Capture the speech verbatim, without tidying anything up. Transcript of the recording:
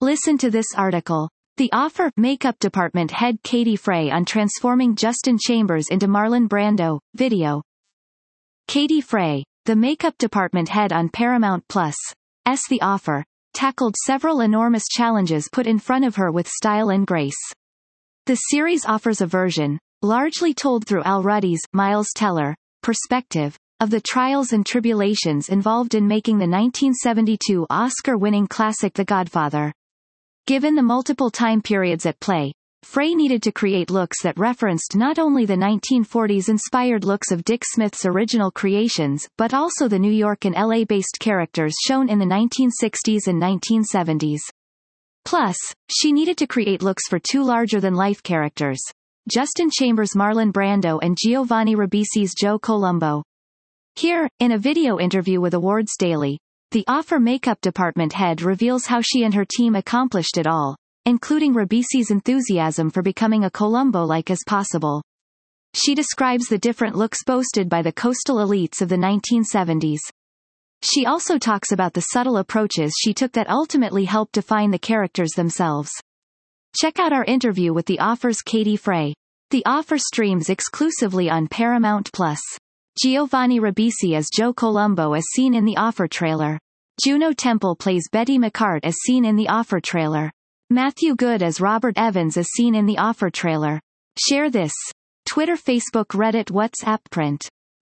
Listen to this article. The Offer, makeup department head Katie Frey on transforming Justin Chambers into Marlon Brando, video. Katie Frey, the makeup department head on Paramount Plus' The Offer, tackled several enormous challenges put in front of her with style and grace. The series offers a version, largely told through Al Ruddy's Miles Teller perspective, of the trials and tribulations involved in making the nineteen seventy-two Oscar-winning classic The Godfather. Given the multiple time periods at play, Frey needed to create looks that referenced not only the nineteen forties-inspired looks of Dick Smith's original creations but also the New York and L A-based characters shown in the nineteen sixties and nineteen seventies. Plus, she needed to create looks for two larger-than-life characters, Justin Chambers' Marlon Brando and Giovanni Ribisi's Joe Colombo. Here, in a video interview with Awards Daily, the Offer makeup department head reveals how she and her team accomplished it all, including Ribisi's enthusiasm for becoming a Columbo-like as possible. She describes the different looks boasted by the coastal elites of the nineteen seventies. She also talks about the subtle approaches she took that ultimately helped define the characters themselves. Check out our interview with The Offer's Katie Frey. The Offer streams exclusively on Paramount Plus. Giovanni Ribisi as Joe Colombo as seen in the Offer trailer. Juno Temple plays Betty McCart as seen in the Offer trailer. Matthew Good as Robert Evans as seen in the Offer trailer. Share this. Twitter, Facebook, Reddit, WhatsApp, print.